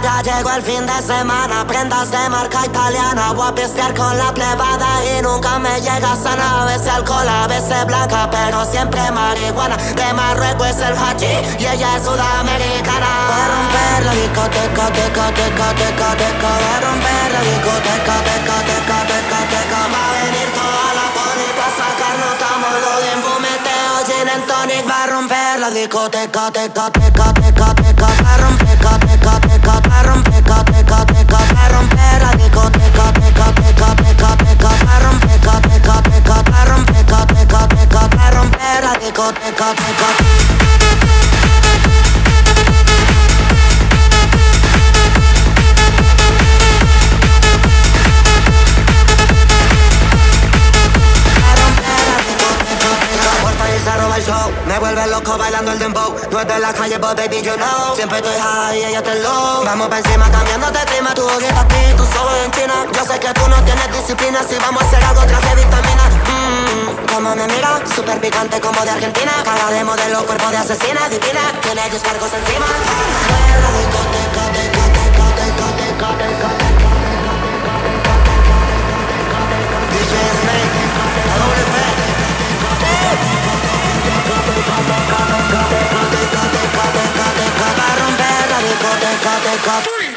Ya llegó el fin de semana, prendas de marca italiana. Voy a pistear con la plebada y nunca me llega sana. A veces alcohol, a veces blanca, pero siempre marihuana. De Marruecos es el hachi y ella es sudamericana. Voy a romper la discoteca, teca, teca, teca, teca. Voy a romper la discoteca, teca, teca, teca, teca. Va a venir toda la bonita a sacarnos cámodo de fumeteo, gin and tonic. Va a romper la discoteca, teca, teca, teca, teca. Va a romper, teca, teca, teca. Va a romper, teca, teca, teca. Va a romper la discoteca, teca, teca, teca, teca. Va a romper, teca, teca, teca. Va a romper, teca, teca, teca. Va a romper la discoteca, teca. Me vuelve loco bailando el dembow. No es de la calle, but baby, you know. Siempre estoy high y ella está low. Vamos pa' encima cambiándote clima. Tu ojito aquí, tú solo en China. Yo sé que tú no tienes disciplina. Si vamos a hacer algo, traje vitamina. Como me mira, súper picante como de Argentina. Cara de modelo, cuerpo de asesina. Divina, tiene descargos encima. La discoteca, teca, teca, teca, teca, teca, teca. DJ Snake, la doble P. Va a romper la discoteca, teca.